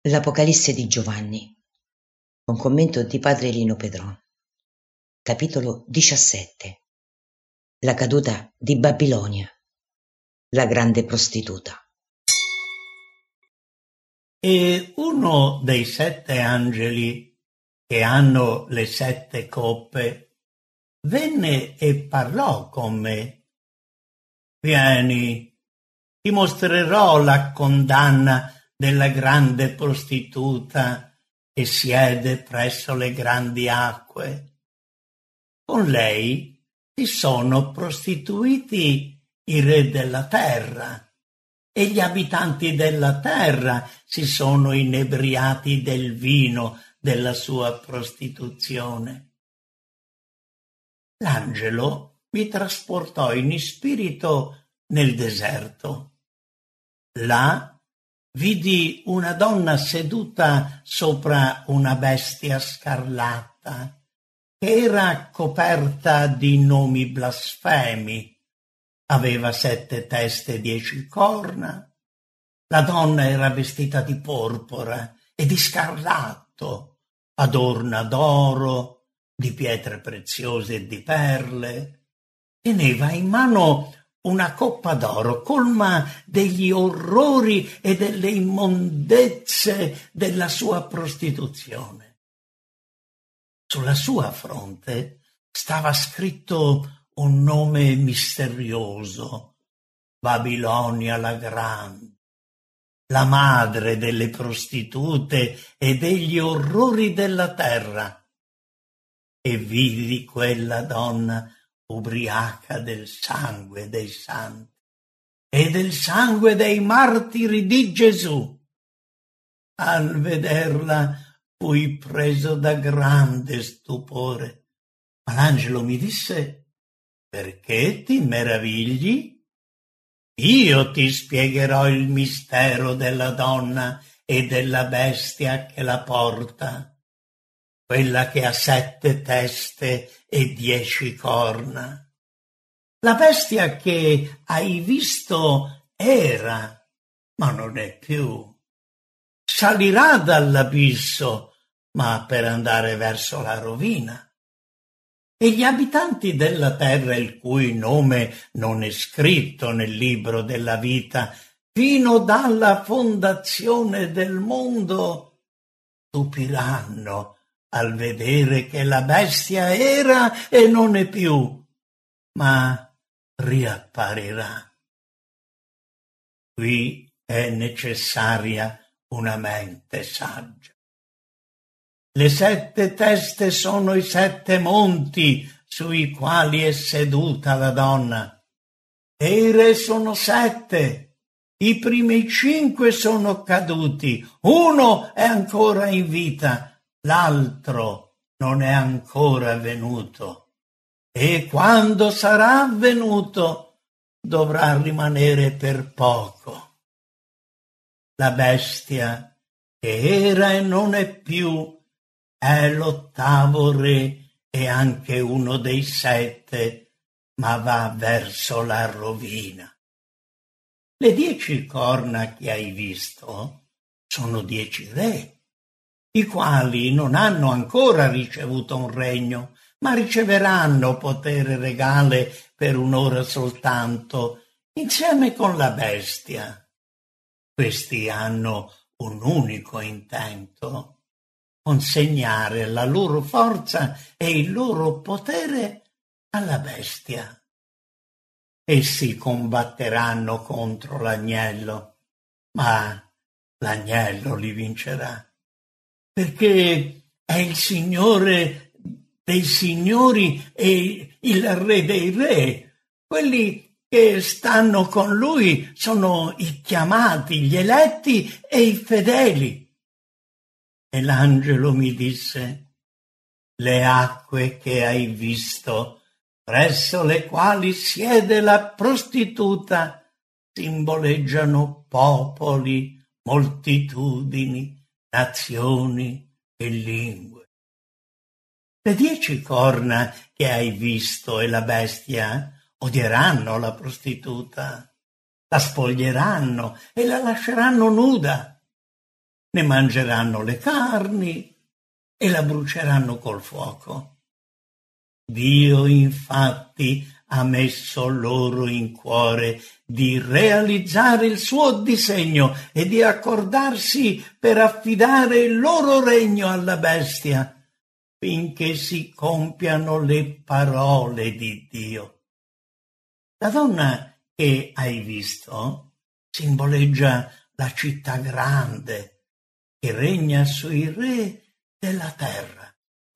L'Apocalisse di Giovanni, un commento di padre Lino Pedron. Capitolo 17. La caduta di Babilonia, la grande prostituta. E uno dei 7 angeli che hanno le 7 coppe venne e parlò con me. Vieni, ti mostrerò la condanna della grande prostituta che siede presso le grandi acque. Con lei si sono prostituiti i re della terra e gli abitanti della terra si sono inebriati del vino della sua prostituzione. L'angelo mi trasportò in spirito nel deserto. Là vidi una donna seduta sopra una bestia scarlatta, che era coperta di nomi blasfemi. Aveva 7 teste e 10 corna. La donna era vestita di porpora e di scarlatto, adorna d'oro, di pietre preziose e di perle. Teneva in mano una coppa d'oro colma degli orrori e delle immondezze della sua prostituzione. Sulla sua fronte stava scritto un nome misterioso: Babilonia la Grande, la madre delle prostitute e degli orrori della terra. E vidi quella donna ubriaca del sangue dei santi e del sangue dei martiri di Gesù. Al vederla fui preso da grande stupore, ma l'angelo mi disse: perché ti meravigli? Io ti spiegherò il mistero della donna e della bestia che la porta, quella che ha 7 teste e 10 corna. La bestia che hai visto era, ma non è più. Salirà dall'abisso, ma per andare verso la rovina. E gli abitanti della terra, il cui nome non è scritto nel libro della vita fino dalla fondazione del mondo, stupiranno al vedere che la bestia era e non è più, ma riapparirà. Qui è necessaria una mente saggia. Le 7 teste sono i 7 monti sui quali è seduta la donna. E i re sono 7. I primi 5 sono caduti. Uno è ancora in vita, l'altro non è ancora venuto. E quando sarà venuto dovrà rimanere per poco. La bestia che era e non è più è l'8° re e anche uno dei 7, ma va verso la rovina. Le 10 corna che hai visto sono 10 re, i quali non hanno ancora ricevuto un regno, ma riceveranno potere regale per un'ora soltanto, insieme con la bestia. Questi hanno un unico intento: consegnare la loro forza e il loro potere alla bestia. Essi combatteranno contro l'agnello, ma l'agnello li vincerà, perché è il Signore dei signori e il Re dei re. Quelli che stanno con lui sono i chiamati, gli eletti e i fedeli. E l'angelo mi disse: le acque che hai visto, presso le quali siede la prostituta, simboleggiano popoli, moltitudini, nazioni e lingue. Le 10 corna che hai visto e la bestia odieranno la prostituta, la spoglieranno e la lasceranno nuda. ne mangeranno le carni e la bruceranno col fuoco. Dio infatti ha messo loro in cuore di realizzare il suo disegno e di accordarsi per affidare il loro regno alla bestia, finché si compiano le parole di Dio. La donna che hai visto simboleggia la città grande che regna sui re della terra.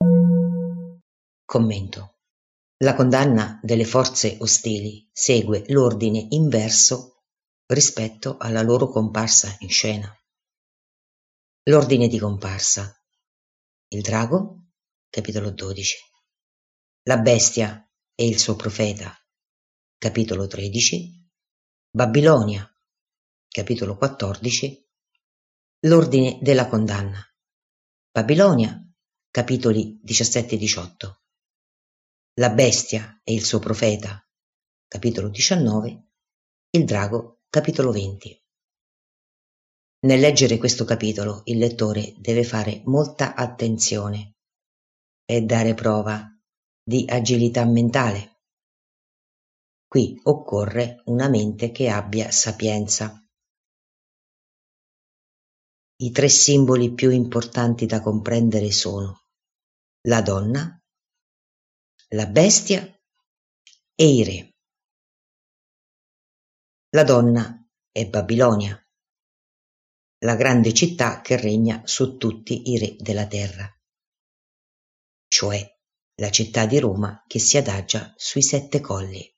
Commento. La condanna delle forze ostili segue l'ordine inverso rispetto alla loro comparsa in scena. L'ordine di comparsa: il drago, capitolo 12, la bestia e il suo profeta, capitolo 13, Babilonia, capitolo 14, l'ordine della condanna, Babilonia, capitoli 17 e 18, la bestia e il suo profeta, capitolo 19, il drago, capitolo 20. Nel leggere questo capitolo il lettore deve fare molta attenzione e dare prova di agilità mentale. Qui occorre una mente che abbia sapienza. I 3 simboli più importanti da comprendere sono la donna, la bestia e i re. La donna è Babilonia, la grande città che regna su tutti i re della terra, cioè la città di Roma che si adagia sui 7 colli.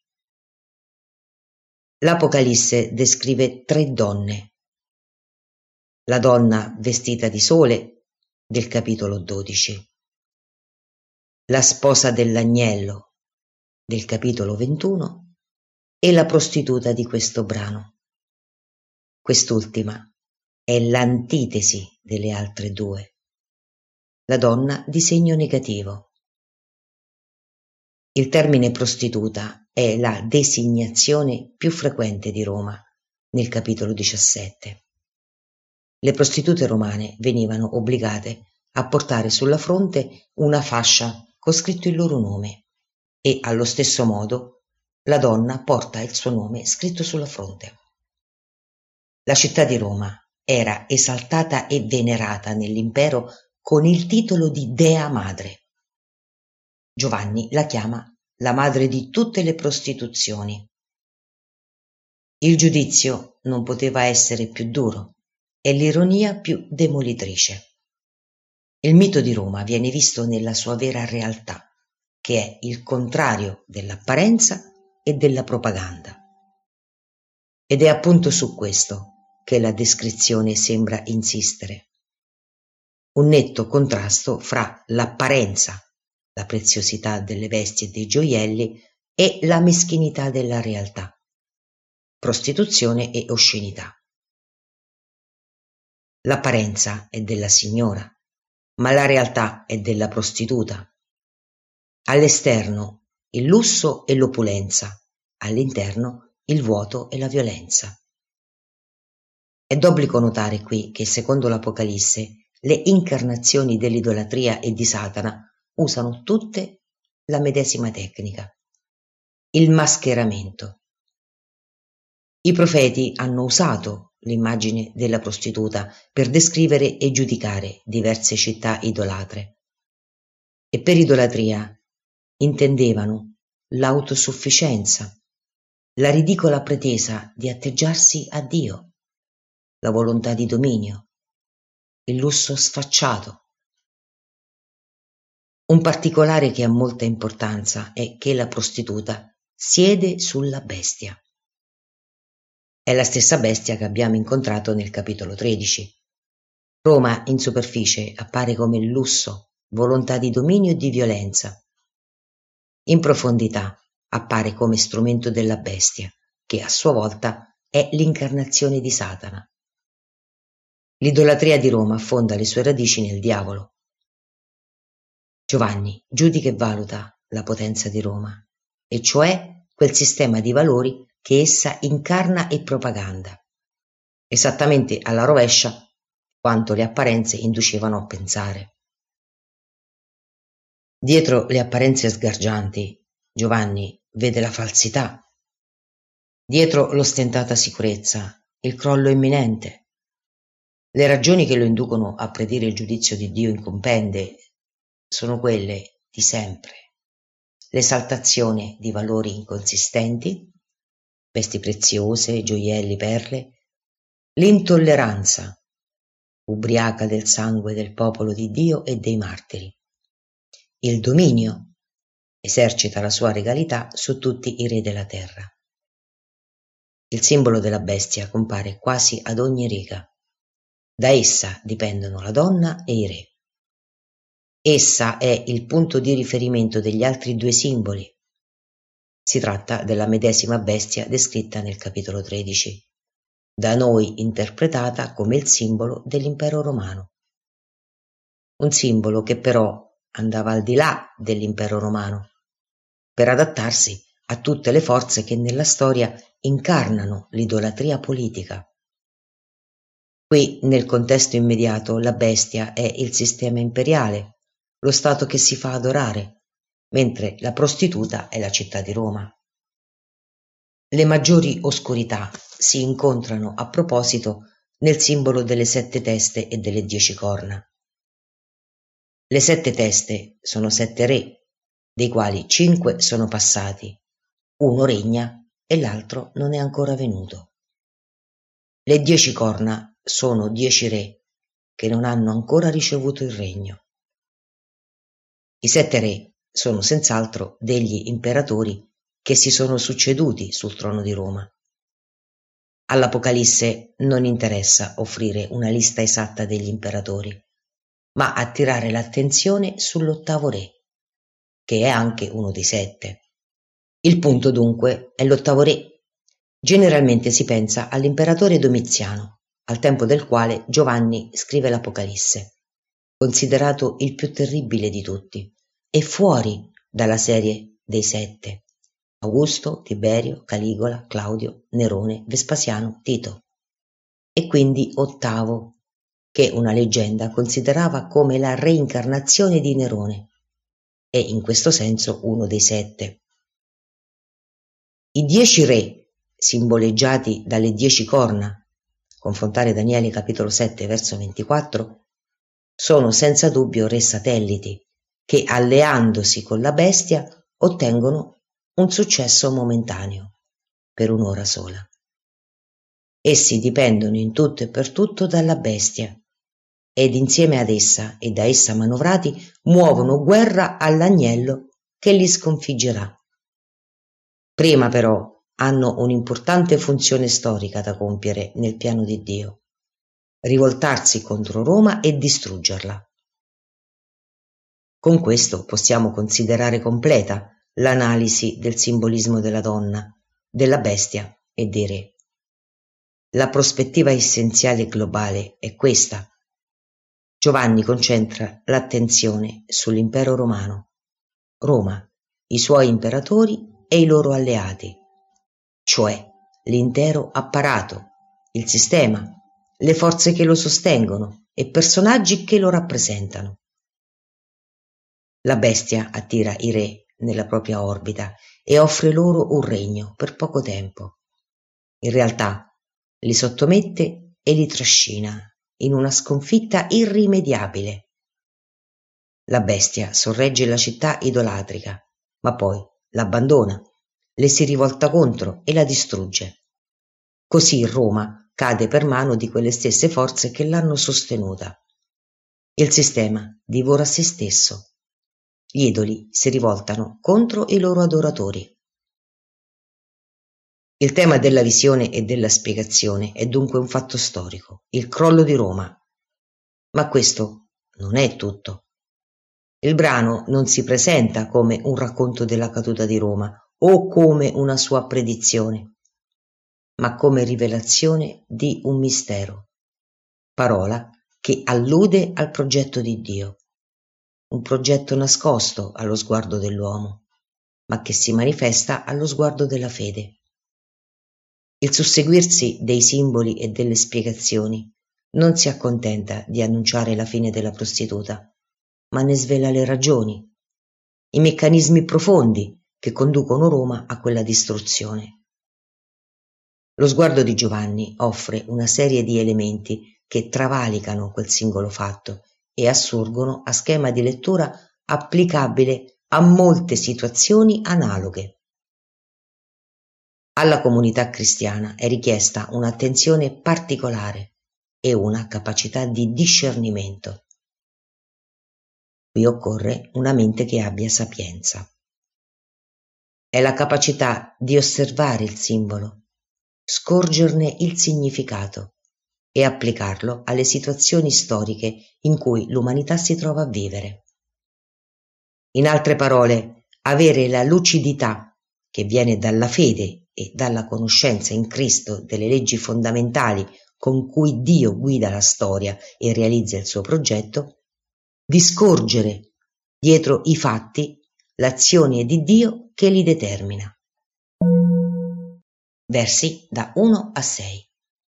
L'Apocalisse descrive 3 donne. La donna vestita di sole del capitolo 12, la sposa dell'agnello del capitolo 21 e la prostituta di questo brano. Quest'ultima è l'antitesi delle altre 2, la donna di segno negativo. Il termine prostituta è la designazione più frequente di Roma nel capitolo 17. Le prostitute romane venivano obbligate a portare sulla fronte una fascia con scritto il loro nome e, allo stesso modo, la donna porta il suo nome scritto sulla fronte. La città di Roma era esaltata e venerata nell'impero con il titolo di Dea Madre. Giovanni la chiama la madre di tutte le prostituzioni. Il giudizio non poteva essere più duro e l'ironia più demolitrice. Il mito di Roma viene visto nella sua vera realtà, che è il contrario dell'apparenza e della propaganda. Ed è appunto su questo che la descrizione sembra insistere. Un netto contrasto fra l'apparenza, la preziosità delle vesti e dei gioielli, e la meschinità della realtà, prostituzione e oscenità. L'apparenza è della signora, ma la realtà è della prostituta. All'esterno il lusso e l'opulenza, all'interno il vuoto e la violenza. È d'obbligo notare qui che, secondo l'Apocalisse, le incarnazioni dell'idolatria e di Satana usano tutte la medesima tecnica: il mascheramento. I profeti hanno usato l'immagine della prostituta per descrivere e giudicare diverse città idolatre. E per idolatria intendevano l'autosufficienza, la ridicola pretesa di atteggiarsi a Dio, la volontà di dominio, il lusso sfacciato. Un particolare che ha molta importanza è che la prostituta siede sulla bestia. È la stessa bestia che abbiamo incontrato nel capitolo 13. Roma in superficie appare come lusso, volontà di dominio e di violenza. In profondità appare come strumento della bestia, che a sua volta è l'incarnazione di Satana. L'idolatria di Roma affonda le sue radici nel diavolo. Giovanni giudica e valuta la potenza di Roma, e cioè quel sistema di valori che essa incarna e propaganda. Esattamente alla rovescia quanto le apparenze inducevano a pensare. Dietro le apparenze sgargianti, Giovanni vede la falsità. Dietro l'ostentata sicurezza, il crollo imminente. Le ragioni che lo inducono a predire il giudizio di Dio incombente sono quelle di sempre: l'esaltazione di valori inconsistenti, vesti preziose, gioielli, perle, l'intolleranza ubriaca del sangue del popolo di Dio e dei martiri, il dominio, esercita la sua regalità su tutti i re della terra. Il simbolo della bestia compare quasi ad ogni riga. Da essa dipendono la donna e i re. Essa è il punto di riferimento degli altri due simboli. Si tratta della medesima bestia descritta nel capitolo 13, da noi interpretata come il simbolo dell'impero romano. Un simbolo che però andava al di là dell'impero romano, per adattarsi a tutte le forze che nella storia incarnano l'idolatria politica. Qui, nel contesto immediato, la bestia è il sistema imperiale, lo Stato che si fa adorare, mentre la prostituta è la città di Roma. Le maggiori oscurità si incontrano a proposito nel simbolo delle 7 teste e delle 10 corna. Le 7 teste sono 7 re, dei quali 5 sono passati, uno regna e l'altro non è ancora venuto. Le 10 corna sono 10 re che non hanno ancora ricevuto il regno. I 7 re sono senz'altro degli imperatori che si sono succeduti sul trono di Roma. All'Apocalisse non interessa offrire una lista esatta degli imperatori, ma attirare l'attenzione sull'8° re, che è anche uno dei 7. Il punto dunque è l'8° re. Generalmente si pensa all'imperatore Domiziano, al tempo del quale Giovanni scrive l'Apocalisse, considerato il più terribile di tutti e fuori dalla serie dei 7: Augusto, Tiberio, Caligola, Claudio, Nerone, Vespasiano, Tito, e quindi 8°, che una leggenda considerava come la reincarnazione di Nerone, e in questo senso uno dei 7. I 10 re, simboleggiati dalle 10 corna, confrontare Daniele capitolo 7 verso 24, sono senza dubbio re satelliti che, alleandosi con la bestia, ottengono un successo momentaneo, per un'ora sola. Essi dipendono in tutto e per tutto dalla bestia ed insieme ad essa e da essa manovrati muovono guerra all'agnello che li sconfiggerà. Prima però hanno un'importante funzione storica da compiere nel piano di Dio: rivoltarsi contro Roma e distruggerla. Con questo possiamo considerare completa l'analisi del simbolismo della donna, della bestia e dei re. La prospettiva essenziale globale è questa. Giovanni concentra l'attenzione sull'impero romano, Roma, i suoi imperatori e i loro alleati, cioè l'intero apparato, il sistema, le forze che lo sostengono e personaggi che lo rappresentano. La bestia attira i re nella propria orbita e offre loro un regno per poco tempo. In realtà li sottomette e li trascina in una sconfitta irrimediabile. La bestia sorregge la città idolatrica, ma poi l'abbandona, le si rivolta contro e la distrugge. Così Roma cade per mano di quelle stesse forze che l'hanno sostenuta. Il sistema divora se stesso. Gli idoli si rivoltano contro i loro adoratori. Il tema della visione e della spiegazione è dunque un fatto storico, il crollo di Roma. Ma questo non è tutto. Il brano non si presenta come un racconto della caduta di Roma o come una sua predizione, ma come rivelazione di un mistero, parola che allude al progetto di Dio, un progetto nascosto allo sguardo dell'uomo, ma che si manifesta allo sguardo della fede. Il susseguirsi dei simboli e delle spiegazioni non si accontenta di annunciare la fine della prostituta, ma ne svela le ragioni, i meccanismi profondi che conducono Roma a quella distruzione. Lo sguardo di Giovanni offre una serie di elementi che travalicano quel singolo fatto e assurgono a schema di lettura applicabile a molte situazioni analoghe. Alla comunità cristiana è richiesta un'attenzione particolare e una capacità di discernimento. Qui occorre una mente che abbia sapienza. È la capacità di osservare il simbolo, scorgerne il significato e applicarlo alle situazioni storiche in cui l'umanità si trova a vivere. In altre parole, avere la lucidità che viene dalla fede e dalla conoscenza in Cristo delle leggi fondamentali con cui Dio guida la storia e realizza il suo progetto, di scorgere dietro i fatti l'azione di Dio che li determina. Versi da 1 a 6.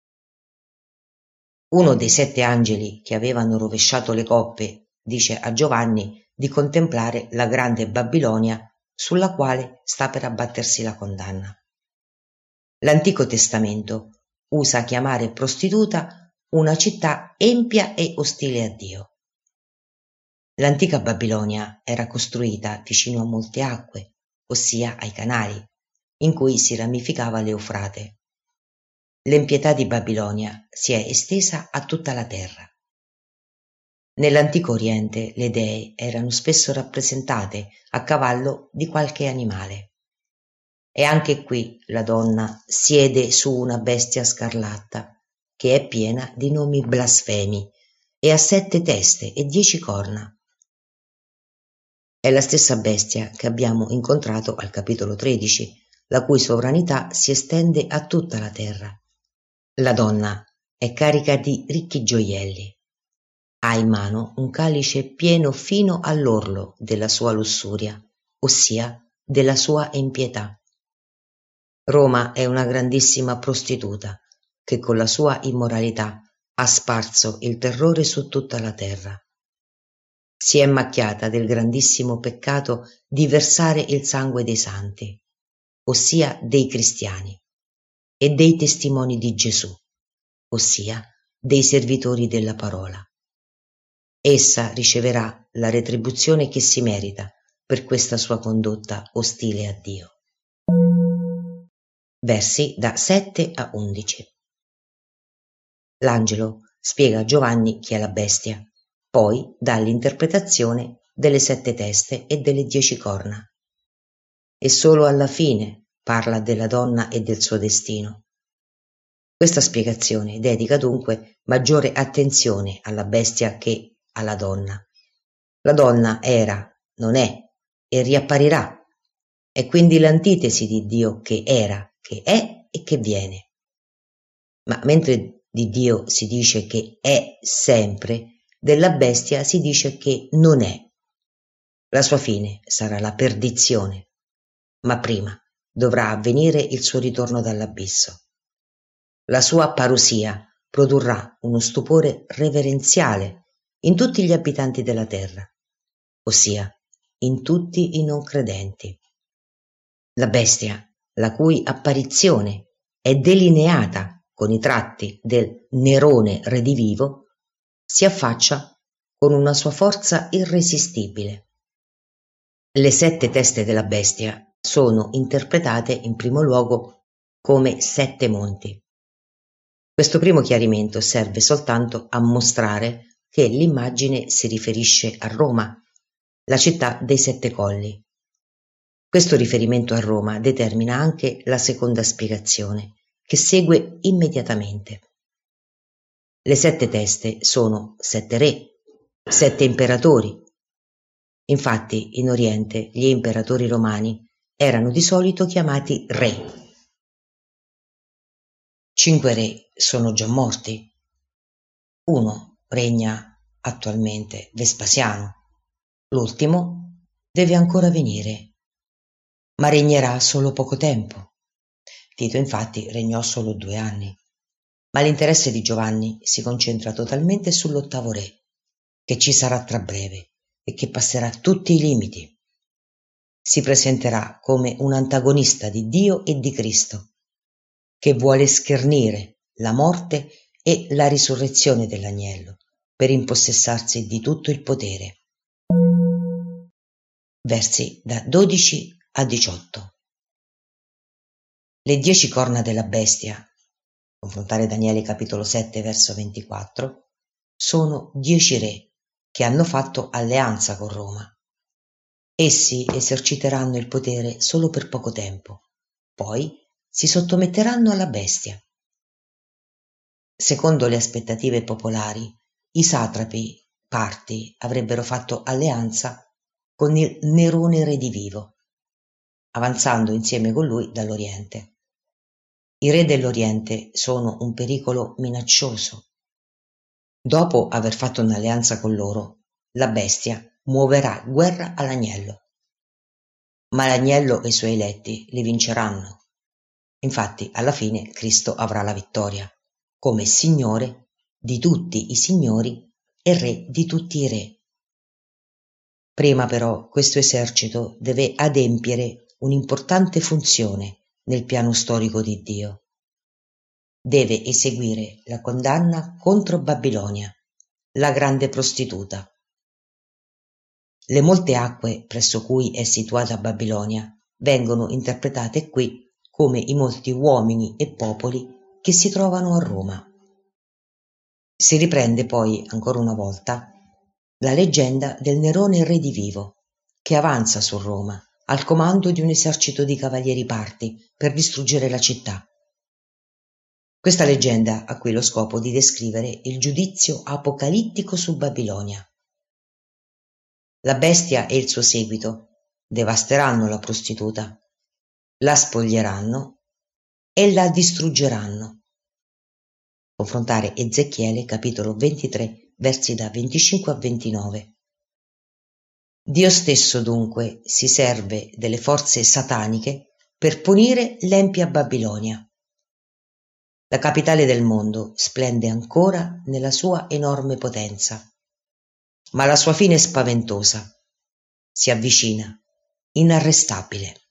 Uno dei 7 angeli che avevano rovesciato le coppe dice a Giovanni di contemplare la grande Babilonia sulla quale sta per abbattersi la condanna. L'Antico Testamento usa chiamare prostituta una città empia e ostile a Dio. L'antica Babilonia era costruita vicino a molte acque, ossia ai canali, in cui si ramificava l'Eufrate. L'empietà di Babilonia si è estesa a tutta la terra. Nell'antico Oriente le dee erano spesso rappresentate a cavallo di qualche animale. E anche qui la donna siede su una bestia scarlatta, che è piena di nomi blasfemi e ha 7 teste e 10 corna. È la stessa bestia che abbiamo incontrato al capitolo 13, la cui sovranità si estende a tutta la terra. La donna è carica di ricchi gioielli. Ha in mano un calice pieno fino all'orlo della sua lussuria, ossia della sua empietà. Roma è una grandissima prostituta che con la sua immoralità ha sparso il terrore su tutta la terra. Si è macchiata del grandissimo peccato di versare il sangue dei santi, ossia dei cristiani, e dei testimoni di Gesù, ossia dei servitori della parola. Essa riceverà la retribuzione che si merita per questa sua condotta ostile a Dio. Versi da 7 a 11. L'angelo spiega a Giovanni chi è la bestia, poi dà l'interpretazione delle 7 teste e delle 10 corna. E solo alla fine parla della donna e del suo destino. Questa spiegazione dedica dunque maggiore attenzione alla bestia che alla donna. La donna era, non è e riapparirà. È quindi l'antitesi di Dio che era, che è e che viene. Ma mentre di Dio si dice che è sempre, della bestia si dice che non è. La sua fine sarà la perdizione, ma prima dovrà avvenire il suo ritorno dall'abisso. La sua parusia produrrà uno stupore reverenziale in tutti gli abitanti della terra, ossia in tutti i non credenti. La bestia, la cui apparizione è delineata con i tratti del Nerone redivivo, si affaccia con una sua forza irresistibile. Le 7 teste della bestia sono interpretate in primo luogo come 7 monti. Questo primo chiarimento serve soltanto a mostrare che l'immagine si riferisce a Roma, la città dei 7 colli. Questo riferimento a Roma determina anche la seconda spiegazione, che segue immediatamente. Le 7 teste sono 7 re, 7 imperatori. Infatti, in Oriente, gli imperatori romani erano di solito chiamati re. 5 re sono già morti. 1 regna attualmente, Vespasiano. L'ultimo deve ancora venire, ma regnerà solo poco tempo. Tito infatti regnò solo 2 anni. Ma l'interesse di Giovanni si concentra totalmente sull'8° re, che ci sarà tra breve e che passerà tutti i limiti. Si presenterà come un antagonista di Dio e di Cristo, che vuole schernire la morte e la risurrezione dell'agnello per impossessarsi di tutto il potere. Versi da 12 a 18. Le 10 corna della bestia, confrontare Daniele capitolo 7 verso 24, sono 10 re che hanno fatto alleanza con Roma. Essi eserciteranno il potere solo per poco tempo, poi si sottometteranno alla bestia. Secondo le aspettative popolari, i satrapi parti avrebbero fatto alleanza con il Nerone redivivo, avanzando insieme con lui dall'Oriente. I re dell'Oriente sono un pericolo minaccioso. Dopo aver fatto un'alleanza con loro, la bestia muoverà guerra all'agnello. Ma l'agnello e i suoi eletti li vinceranno. Infatti, alla fine, Cristo avrà la vittoria, come Signore di tutti i signori e Re di tutti i re. Prima però questo esercito deve adempiere un'importante funzione nel piano storico di Dio. Deve eseguire la condanna contro Babilonia, la grande prostituta. Le molte acque presso cui è situata Babilonia vengono interpretate qui come i molti uomini e popoli che si trovano a Roma. Si riprende poi, ancora una volta, la leggenda del Nerone redivivo, che avanza su Roma al comando di un esercito di cavalieri parti per distruggere la città. Questa leggenda ha qui lo scopo di descrivere il giudizio apocalittico su Babilonia. La bestia e il suo seguito devasteranno la prostituta, la spoglieranno e la distruggeranno. Confrontare Ezechiele capitolo 23 versi da 25 a 29. Dio stesso dunque si serve delle forze sataniche per punire l'empia Babilonia. La capitale del mondo splende ancora nella sua enorme potenza, ma la sua fine è spaventosa, si avvicina, inarrestabile.